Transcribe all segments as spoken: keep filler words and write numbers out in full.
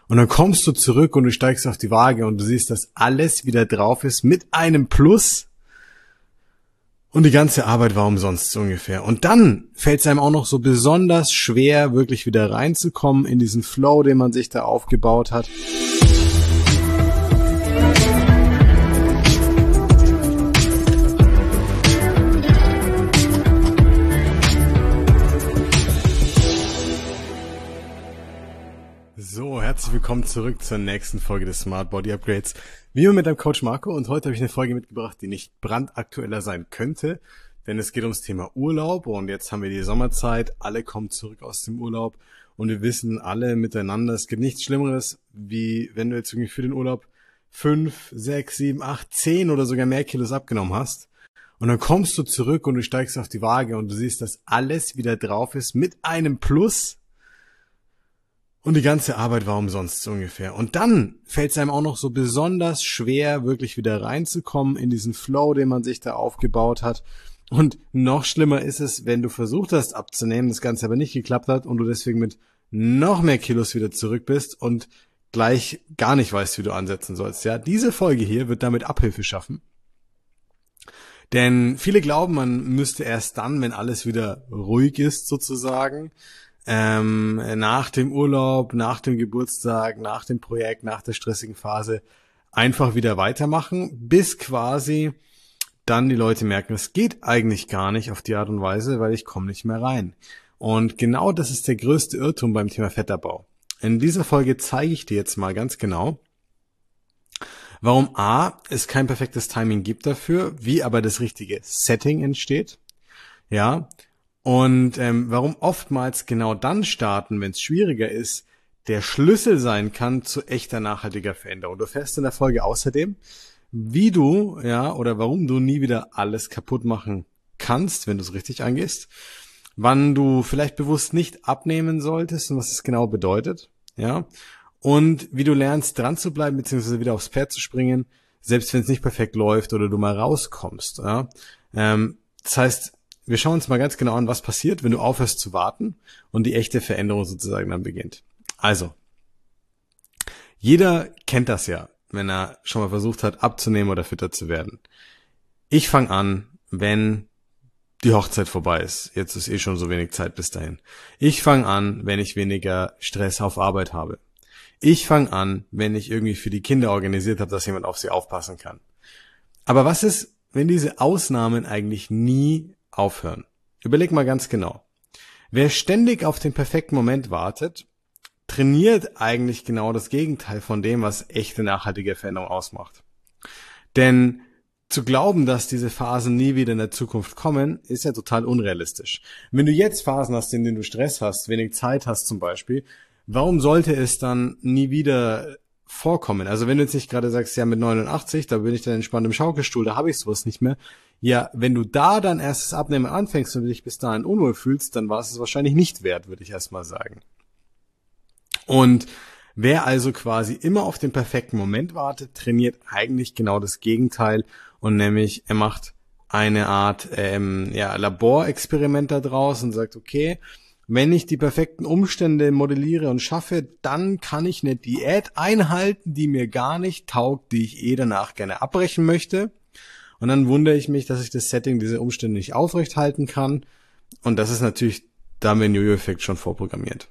Und dann kommst du zurück und du steigst auf die Waage und du siehst, dass alles wieder drauf ist mit einem Plus und die ganze Arbeit war umsonst so ungefähr. Und dann fällt es einem auch noch so besonders schwer, wirklich wieder reinzukommen in diesen Flow, den man sich da aufgebaut hat. So, herzlich willkommen zurück zur nächsten Folge des Smart Body Upgrades. Wie immer mit deinem Coach Marco, und heute habe ich eine Folge mitgebracht, die nicht brandaktueller sein könnte, denn es geht ums Thema Urlaub und jetzt haben wir die Sommerzeit, alle kommen zurück aus dem Urlaub und wir wissen alle miteinander, es gibt nichts Schlimmeres, wie wenn du jetzt irgendwie für den Urlaub fünf, sechs, sieben, acht, zehn oder sogar mehr Kilos abgenommen hast und dann kommst du zurück und du steigst auf die Waage und du siehst, dass alles wieder drauf ist mit einem Plus. Und die ganze Arbeit war umsonst so ungefähr. Und dann fällt es einem auch noch so besonders schwer, wirklich wieder reinzukommen in diesen Flow, den man sich da aufgebaut hat. Und noch schlimmer ist es, wenn du versucht hast abzunehmen, das Ganze aber nicht geklappt hat und du deswegen mit noch mehr Kilos wieder zurück bist und gleich gar nicht weißt, wie du ansetzen sollst. Ja, diese Folge hier wird damit Abhilfe schaffen. Denn viele glauben, man müsste erst dann, wenn alles wieder ruhig ist sozusagen, Ähm, nach dem Urlaub, nach dem Geburtstag, nach dem Projekt, nach der stressigen Phase einfach wieder weitermachen, bis quasi dann die Leute merken, es geht eigentlich gar nicht auf die Art und Weise, weil ich komme nicht mehr rein. Und genau das ist der größte Irrtum beim Thema Fettabbau. In dieser Folge zeige ich dir jetzt mal ganz genau, warum A, es kein perfektes Timing gibt dafür, wie aber das richtige Setting entsteht, ja, und ähm, warum oftmals genau dann starten, wenn es schwieriger ist, der Schlüssel sein kann zu echter nachhaltiger Veränderung. Du erfährst in der Folge außerdem, wie du, ja, oder warum du nie wieder alles kaputt machen kannst, wenn du es richtig angehst, wann du vielleicht bewusst nicht abnehmen solltest und was es genau bedeutet, ja, und wie du lernst, dran zu bleiben, beziehungsweise wieder aufs Pferd zu springen, selbst wenn es nicht perfekt läuft oder du mal rauskommst, ja. Ähm, das heißt, wir schauen uns mal ganz genau an, was passiert, wenn du aufhörst zu warten und die echte Veränderung sozusagen dann beginnt. Also, jeder kennt das ja, wenn er schon mal versucht hat, abzunehmen oder fitter zu werden. Ich fange an, wenn die Hochzeit vorbei ist. Jetzt ist eh schon so wenig Zeit bis dahin. Ich fange an, wenn ich weniger Stress auf Arbeit habe. Ich fange an, wenn ich irgendwie für die Kinder organisiert habe, dass jemand auf sie aufpassen kann. Aber was ist, wenn diese Ausnahmen eigentlich nie aufhören? Überleg mal ganz genau. Wer ständig auf den perfekten Moment wartet, trainiert eigentlich genau das Gegenteil von dem, was echte nachhaltige Veränderung ausmacht. Denn zu glauben, dass diese Phasen nie wieder in der Zukunft kommen, ist ja total unrealistisch. Wenn du jetzt Phasen hast, in denen du Stress hast, wenig Zeit hast zum Beispiel, warum sollte es dann nie wieder vorkommen? Also wenn du jetzt nicht gerade sagst, ja mit neunundachtzig, da bin ich dann entspannt im Schaukelstuhl, da habe ich sowas nicht mehr. Ja, wenn du da dann erst das Abnehmen anfängst und dich bis dahin unwohl fühlst, dann war es es wahrscheinlich nicht wert, würde ich erstmal sagen. Und wer also quasi immer auf den perfekten Moment wartet, trainiert eigentlich genau das Gegenteil und nämlich er macht eine Art ähm, ja, Laborexperiment da draus und sagt, okay, wenn ich die perfekten Umstände modelliere und schaffe, dann kann ich eine Diät einhalten, die mir gar nicht taugt, die ich eh danach gerne abbrechen möchte. Und dann wundere ich mich, dass ich das Setting, diese Umstände nicht aufrechthalten kann. Und das ist natürlich, da haben wir den Jojo-Effekt schon vorprogrammiert.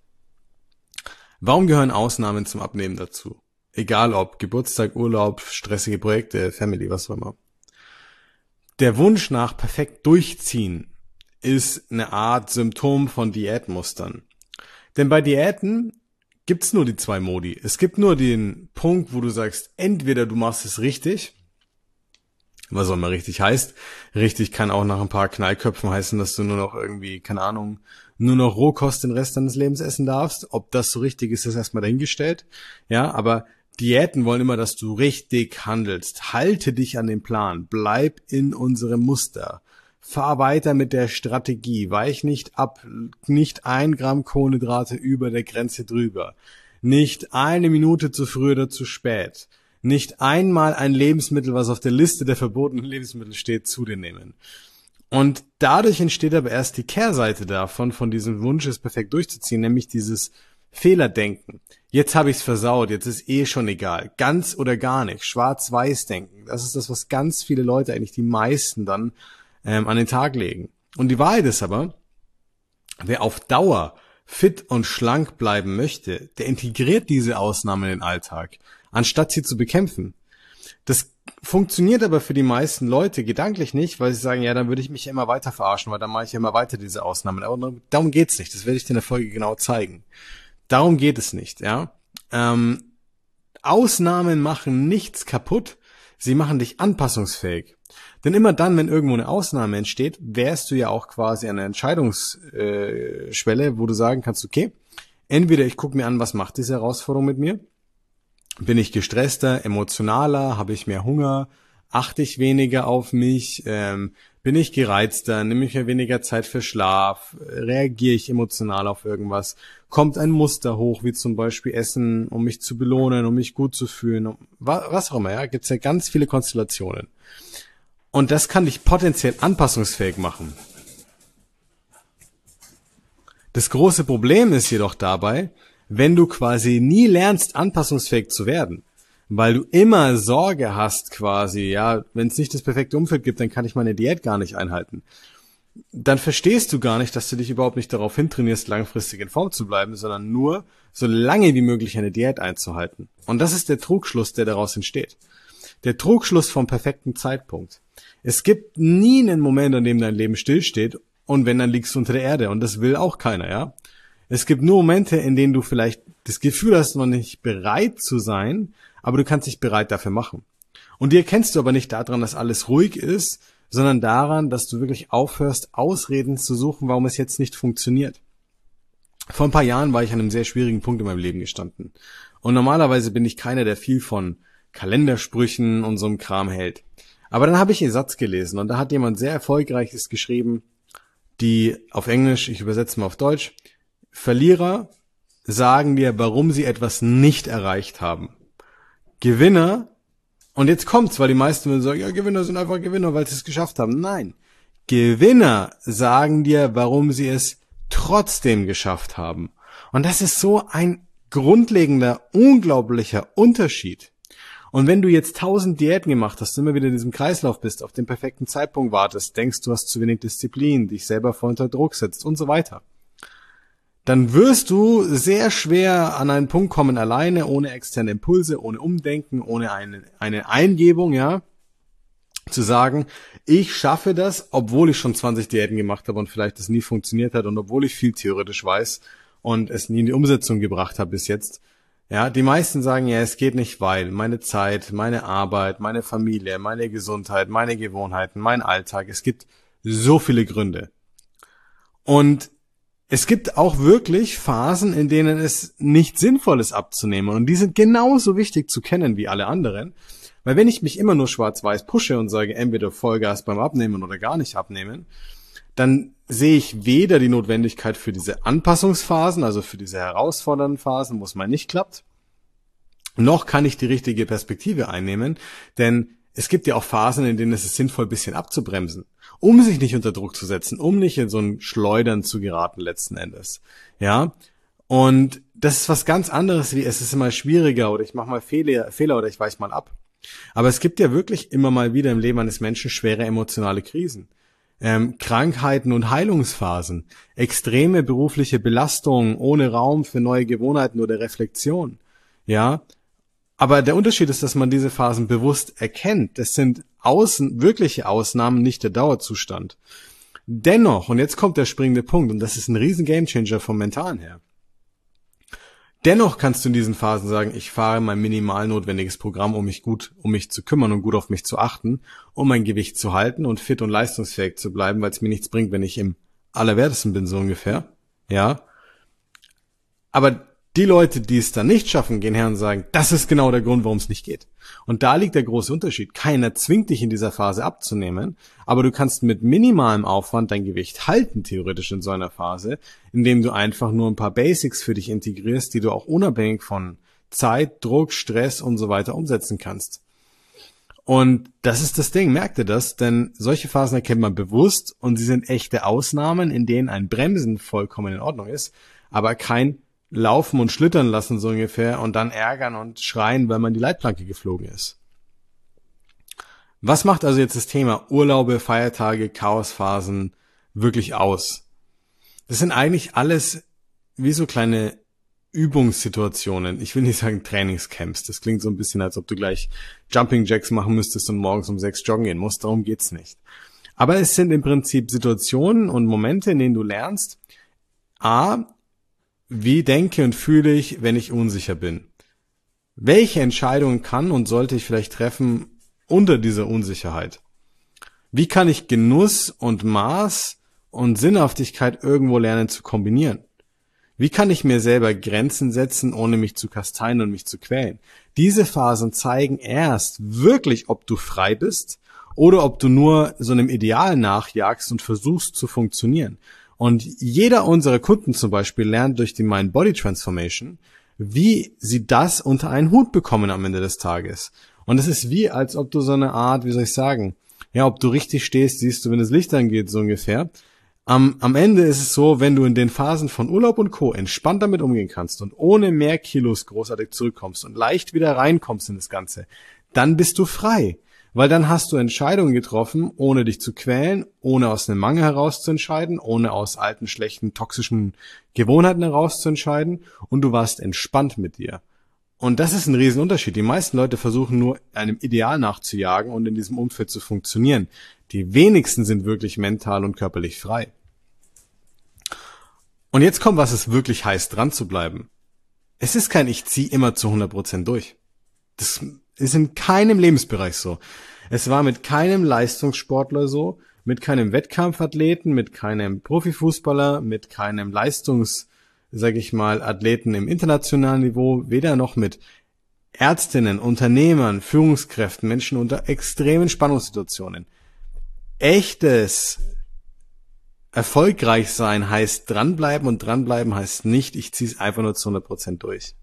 Warum gehören Ausnahmen zum Abnehmen dazu? Egal ob Geburtstag, Urlaub, stressige Projekte, Family, was auch immer. Der Wunsch nach perfekt durchziehen ist eine Art Symptom von Diätmustern. Denn bei Diäten gibt's nur die zwei Modi. Es gibt nur den Punkt, wo du sagst, entweder du machst es richtig, was auch immer richtig heißt. Richtig kann auch nach ein paar Knallköpfen heißen, dass du nur noch irgendwie, keine Ahnung, nur noch Rohkost den Rest deines Lebens essen darfst. Ob das so richtig ist, ist erstmal dahingestellt. Ja, aber Diäten wollen immer, dass du richtig handelst. Halte dich an den Plan. Bleib in unserem Muster. Fahr weiter mit der Strategie. Weich nicht ab. Nicht ein Gramm Kohlenhydrate über der Grenze drüber. Nicht eine Minute zu früh oder zu spät. Nicht einmal ein Lebensmittel, was auf der Liste der verbotenen Lebensmittel steht, zu dir nehmen. Und dadurch entsteht aber erst die Kehrseite davon, von diesem Wunsch, es perfekt durchzuziehen, nämlich dieses Fehlerdenken. Jetzt habe ich's versaut, jetzt ist eh schon egal. Ganz oder gar nicht. Schwarz-Weiß denken. Das ist das, was ganz viele Leute, eigentlich die meisten dann ähm, an den Tag legen. Und die Wahrheit ist aber, wer auf Dauer fit und schlank bleiben möchte, der integriert diese Ausnahmen in den Alltag, anstatt sie zu bekämpfen. Das funktioniert aber für die meisten Leute gedanklich nicht, weil sie sagen, ja, dann würde ich mich ja immer weiter verarschen, weil dann mache ich ja immer weiter diese Ausnahmen. Aber darum geht's nicht. Das werde ich dir in der Folge genau zeigen. Darum geht es nicht, ja. Ähm, Ausnahmen machen nichts kaputt. Sie machen dich anpassungsfähig. Denn immer dann, wenn irgendwo eine Ausnahme entsteht, wärst du ja auch quasi an einer Entscheidungsschwelle, wo du sagen kannst, okay, entweder ich gucke mir an, was macht diese Herausforderung mit mir? Bin ich gestresster, emotionaler, habe ich mehr Hunger, achte ich weniger auf mich, ähm, bin ich gereizter, nehme ich mir weniger Zeit für Schlaf, reagiere ich emotional auf irgendwas, kommt ein Muster hoch, wie zum Beispiel Essen, um mich zu belohnen, um mich gut zu fühlen, um, was auch immer, ja, gibt's ja ganz viele Konstellationen. Und das kann dich potenziell anpassungsfähig machen. Das große Problem ist jedoch dabei, wenn du quasi nie lernst, anpassungsfähig zu werden, weil du immer Sorge hast quasi, ja, wenn es nicht das perfekte Umfeld gibt, dann kann ich meine Diät gar nicht einhalten. Dann verstehst du gar nicht, dass du dich überhaupt nicht darauf hintrainierst, langfristig in Form zu bleiben, sondern nur so lange wie möglich eine Diät einzuhalten. Und das ist der Trugschluss, der daraus entsteht. Der Trugschluss vom perfekten Zeitpunkt. Es gibt nie einen Moment, an dem dein Leben stillsteht, und wenn, dann liegst du unter der Erde, und das will auch keiner, ja. Es gibt nur Momente, in denen du vielleicht das Gefühl hast, noch nicht bereit zu sein, aber du kannst dich bereit dafür machen. Und die erkennst du aber nicht daran, dass alles ruhig ist, sondern daran, dass du wirklich aufhörst, Ausreden zu suchen, warum es jetzt nicht funktioniert. Vor ein paar Jahren war ich an einem sehr schwierigen Punkt in meinem Leben gestanden. Und normalerweise bin ich keiner, der viel von Kalendersprüchen und so einem Kram hält. Aber dann habe ich einen Satz gelesen und da hat jemand sehr Erfolgreiches geschrieben, die auf Englisch, ich übersetze mal auf Deutsch, Verlierer sagen dir, warum sie etwas nicht erreicht haben. Gewinner, und jetzt kommt's, weil die meisten würden sagen, ja, Gewinner sind einfach Gewinner, weil sie es geschafft haben. Nein, Gewinner sagen dir, warum sie es trotzdem geschafft haben. Und das ist so ein grundlegender, unglaublicher Unterschied. Und wenn du jetzt tausend Diäten gemacht hast, immer wieder in diesem Kreislauf bist, auf den perfekten Zeitpunkt wartest, denkst, du hast zu wenig Disziplin, dich selber vor unter Druck setzt und so weiter, dann wirst du sehr schwer an einen Punkt kommen, alleine, ohne externe Impulse, ohne Umdenken, ohne eine, eine Eingebung, ja, zu sagen, ich schaffe das, obwohl ich schon zwanzig Diäten gemacht habe und vielleicht das nie funktioniert hat und obwohl ich viel theoretisch weiß und es nie in die Umsetzung gebracht habe bis jetzt. Ja, die meisten sagen, ja, es geht nicht, weil meine Zeit, meine Arbeit, meine Familie, meine Gesundheit, meine Gewohnheiten, mein Alltag, es gibt so viele Gründe. Und es gibt auch wirklich Phasen, in denen es nicht sinnvoll ist abzunehmen. Und die sind genauso wichtig zu kennen wie alle anderen. Weil wenn ich mich immer nur schwarz-weiß pushe und sage, entweder Vollgas beim Abnehmen oder gar nicht abnehmen, dann sehe ich weder die Notwendigkeit für diese Anpassungsphasen, also für diese herausfordernden Phasen, wo es mal nicht klappt, noch kann ich die richtige Perspektive einnehmen. Denn es gibt ja auch Phasen, in denen es ist sinnvoll, ein bisschen abzubremsen, um sich nicht unter Druck zu setzen, um nicht in so ein Schleudern zu geraten letzten Endes. Ja, und das ist was ganz anderes, wie es ist immer schwieriger oder ich mache mal Fehler, Fehler oder ich weiche mal ab. Aber es gibt ja wirklich immer mal wieder im Leben eines Menschen schwere emotionale Krisen, ähm, Krankheiten und Heilungsphasen, extreme berufliche Belastungen ohne Raum für neue Gewohnheiten oder Reflexion. Ja, aber der Unterschied ist, dass man diese Phasen bewusst erkennt. Das sind außen, wirkliche Ausnahmen, nicht der Dauerzustand. Dennoch, und jetzt kommt der springende Punkt, und das ist ein riesen Gamechanger vom Mentalen her. Dennoch kannst du in diesen Phasen sagen, ich fahre mein minimal notwendiges Programm, um mich gut, um mich zu kümmern und gut auf mich zu achten, um mein Gewicht zu halten und fit und leistungsfähig zu bleiben, weil es mir nichts bringt, wenn ich im Allerwertesten bin, so ungefähr. Ja. Aber die Leute, die es dann nicht schaffen, gehen her und sagen, das ist genau der Grund, warum es nicht geht. Und da liegt der große Unterschied. Keiner zwingt dich in dieser Phase abzunehmen, aber du kannst mit minimalem Aufwand dein Gewicht halten, theoretisch in so einer Phase, indem du einfach nur ein paar Basics für dich integrierst, die du auch unabhängig von Zeit, Druck, Stress und so weiter umsetzen kannst. Und das ist das Ding, merkt ihr das? Denn solche Phasen erkennt man bewusst und sie sind echte Ausnahmen, in denen ein Bremsen vollkommen in Ordnung ist, aber kein laufen und schlittern lassen, so ungefähr, und dann ärgern und schreien, weil man die Leitplanke geflogen ist. Was macht also jetzt das Thema Urlaube, Feiertage, Chaosphasen wirklich aus? Das sind eigentlich alles wie so kleine Übungssituationen. Ich will nicht sagen Trainingscamps. Das klingt so ein bisschen, als ob du gleich Jumping Jacks machen müsstest und morgens um sechs joggen gehen musst. Darum geht's nicht. Aber es sind im Prinzip Situationen und Momente, in denen du lernst, a, wie denke und fühle ich, wenn ich unsicher bin? Welche Entscheidungen kann und sollte ich vielleicht treffen unter dieser Unsicherheit? Wie kann ich Genuss und Maß und Sinnhaftigkeit irgendwo lernen zu kombinieren? Wie kann ich mir selber Grenzen setzen, ohne mich zu kasteien und mich zu quälen? Diese Phasen zeigen erst wirklich, ob du frei bist oder ob du nur so einem Ideal nachjagst und versuchst zu funktionieren. Und jeder unserer Kunden zum Beispiel lernt durch die Mind-Body-Transformation, wie sie das unter einen Hut bekommen am Ende des Tages. Und es ist wie, als ob du so eine Art, wie soll ich sagen, ja, ob du richtig stehst, siehst du, wenn das Licht angeht, so ungefähr. Am, am Ende ist es so, wenn du in den Phasen von Urlaub und Co. entspannt damit umgehen kannst und ohne mehr Kilos großartig zurückkommst und leicht wieder reinkommst in das Ganze, dann bist du frei. Weil dann hast du Entscheidungen getroffen, ohne dich zu quälen, ohne aus einem Mangel heraus zu entscheiden, ohne aus alten, schlechten, toxischen Gewohnheiten heraus zu entscheiden, und du warst entspannt mit dir. Und das ist ein Riesenunterschied. Die meisten Leute versuchen nur einem Ideal nachzujagen und in diesem Umfeld zu funktionieren. Die wenigsten sind wirklich mental und körperlich frei. Und jetzt kommt, was es wirklich heißt, dran zu bleiben. Es ist kein Ich ziehe immer zu hundert Prozent durch. Das ist in keinem Lebensbereich so. Es war mit keinem Leistungssportler so, mit keinem Wettkampfathleten, mit keinem Profifußballer, mit keinem Leistungs, sag ich mal, Athleten im internationalen Niveau, weder noch mit Ärztinnen, Unternehmern, Führungskräften, Menschen unter extremen Spannungssituationen. Echtes erfolgreich sein heißt dranbleiben, und dranbleiben heißt nicht, ich ziehe es einfach nur zu hundert Prozent durch.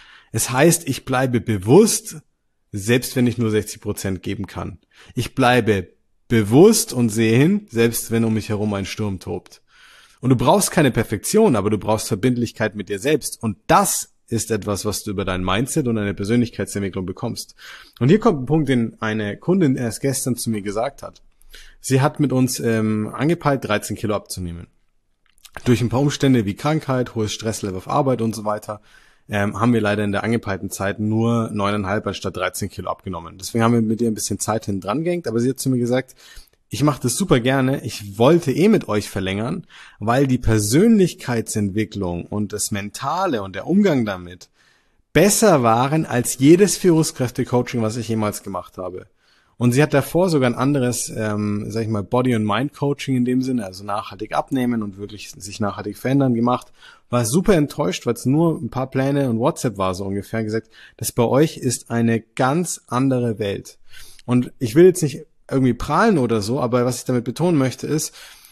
Es heißt, ich bleibe bewusst, selbst wenn ich nur sechzig Prozent geben kann. Ich bleibe bewusst und sehe hin, selbst wenn um mich herum ein Sturm tobt. Und du brauchst keine Perfektion, aber du brauchst Verbindlichkeit mit dir selbst. Und das ist etwas, was du über dein Mindset und deine Persönlichkeitsentwicklung bekommst. Und hier kommt ein Punkt, den eine Kundin erst gestern zu mir gesagt hat. Sie hat mit uns ähm, angepeilt, dreizehn Kilo abzunehmen. Durch ein paar Umstände wie Krankheit, hohes Stresslevel auf Arbeit und so weiter, ähm, haben wir leider in der angepeilten Zeit nur neuneinhalb anstatt dreizehn Kilo abgenommen. Deswegen haben wir mit ihr ein bisschen Zeit hinten dran gehängt, aber sie hat zu mir gesagt, ich mache das super gerne, ich wollte eh mit euch verlängern, weil die Persönlichkeitsentwicklung und das Mentale und der Umgang damit besser waren als jedes Führungskräfte-Coaching, was ich jemals gemacht habe. Und sie hat davor sogar ein anderes, ähm, sag ich mal, Body- und Mind-Coaching in dem Sinne, also nachhaltig abnehmen und wirklich sich nachhaltig verändern gemacht. War super enttäuscht, weil es nur ein paar Pläne und WhatsApp war, so ungefähr gesagt, das bei euch ist eine ganz andere Welt. Und ich will jetzt nicht irgendwie prahlen oder so, aber was ich damit betonen möchte ist,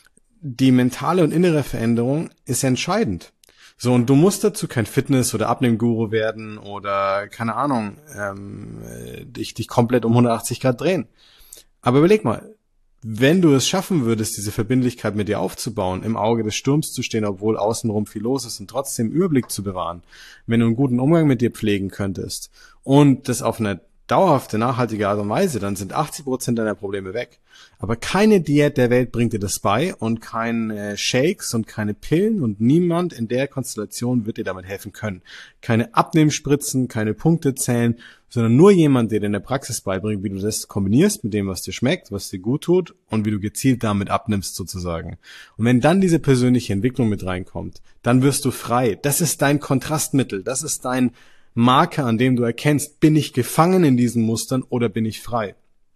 die mentale und innere Veränderung ist entscheidend. So, und du musst dazu kein Fitness- oder Abnehmguru werden oder, keine Ahnung, ähm, dich, dich komplett um hundertachtzig Grad drehen. Aber überleg mal, wenn du es schaffen würdest, diese Verbindlichkeit mit dir aufzubauen, im Auge des Sturms zu stehen, obwohl außenrum viel los ist und trotzdem Überblick zu bewahren, wenn du einen guten Umgang mit dir pflegen könntest und das auf eine dauerhafte, nachhaltige Art und Weise, dann sind achtzig Prozent deiner Probleme weg. Aber keine Diät der Welt bringt dir das bei und keine Shakes und keine Pillen und niemand in der Konstellation wird dir damit helfen können. Keine Abnehmspritzen, keine Punkte zählen, sondern nur jemand, der dir in der Praxis beibringt, wie du das kombinierst mit dem, was dir schmeckt, was dir gut tut und wie du gezielt damit abnimmst sozusagen. Und wenn dann diese persönliche Entwicklung mit reinkommt, dann wirst du frei. Das ist dein Kontrastmittel, das ist dein Marker, an dem du erkennst, bin ich gefangen in diesen Mustern oder bin ich frei?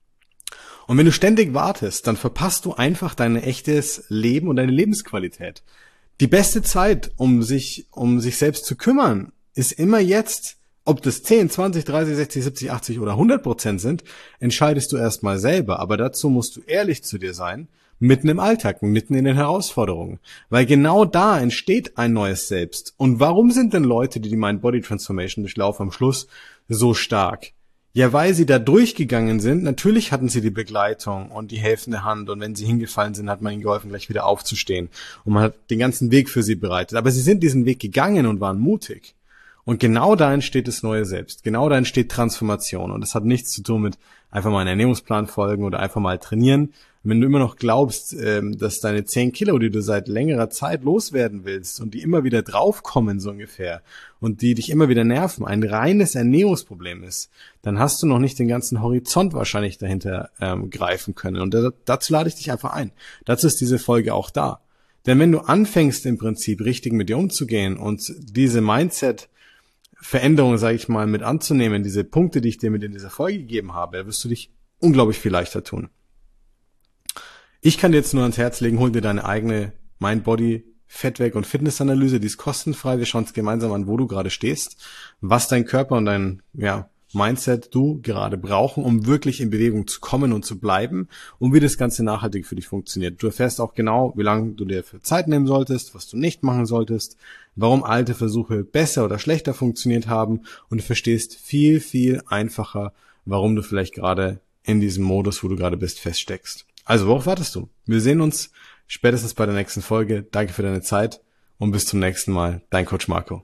Und wenn du ständig wartest, dann verpasst du einfach dein echtes Leben und deine Lebensqualität. Die beste Zeit, um sich, um sich selbst zu kümmern, ist immer jetzt. Ob das zehn, zwanzig, dreißig, sechzig, siebzig, achtzig oder hundert Prozent sind, entscheidest du erstmal selber. Aber dazu musst du ehrlich zu dir sein, mitten im Alltag, mitten in den Herausforderungen. Weil genau da entsteht ein neues Selbst. Und warum sind denn Leute, die die Mind-Body-Transformation durchlaufen, am Schluss so stark? Ja, weil sie da durchgegangen sind, natürlich hatten sie die Begleitung und die helfende Hand und wenn sie hingefallen sind, hat man ihnen geholfen, gleich wieder aufzustehen und man hat den ganzen Weg für sie bereitet. Aber sie sind diesen Weg gegangen und waren mutig. Und genau da entsteht das neue Selbst. Genau da entsteht Transformation. Und das hat nichts zu tun mit einfach mal einen Ernährungsplan folgen oder einfach mal trainieren. Und wenn du immer noch glaubst, dass deine zehn Kilo, die du seit längerer Zeit loswerden willst und die immer wieder draufkommen so ungefähr und die dich immer wieder nerven, ein reines Ernährungsproblem ist, dann hast du noch nicht den ganzen Horizont wahrscheinlich dahinter ähm, greifen können. Und da, dazu lade ich dich einfach ein. Dazu ist diese Folge auch da. Denn wenn du anfängst im Prinzip richtig mit dir umzugehen und diese Mindset Veränderung, sage ich mal, mit anzunehmen, diese Punkte, die ich dir mit in dieser Folge gegeben habe, wirst du dich unglaublich viel leichter tun. Ich kann dir jetzt nur ans Herz legen, hol dir deine eigene Mind-Body Fettweg- und Fitnessanalyse, die ist kostenfrei. Wir schauen uns gemeinsam an, wo du gerade stehst, was dein Körper und dein ja, Mindset du gerade brauchen, um wirklich in Bewegung zu kommen und zu bleiben und wie das Ganze nachhaltig für dich funktioniert. Du erfährst auch genau, wie lange du dir für Zeit nehmen solltest, was du nicht machen solltest, warum alte Versuche besser oder schlechter funktioniert haben und du verstehst viel, viel einfacher, warum du vielleicht gerade in diesem Modus, wo du gerade bist, feststeckst. Also, worauf wartest du? Wir sehen uns spätestens bei der nächsten Folge. Danke für deine Zeit und bis zum nächsten Mal. Dein Coach Marco.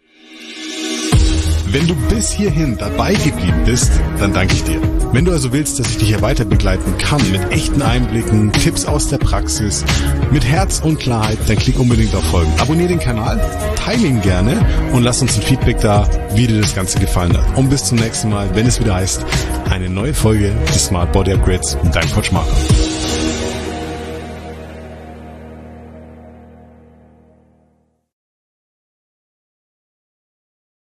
Wenn du bis hierhin dabei geblieben bist, dann danke ich dir. Wenn du also willst, dass ich dich hier weiter begleiten kann mit echten Einblicken, Tipps aus der Praxis, mit Herz und Klarheit, dann klick unbedingt auf Folgen. Abonnier den Kanal, teile ihn gerne und lass uns ein Feedback da, wie dir das Ganze gefallen hat. Und bis zum nächsten Mal, wenn es wieder heißt, eine neue Folge des Smart Body Upgrades und dein Coach Marco.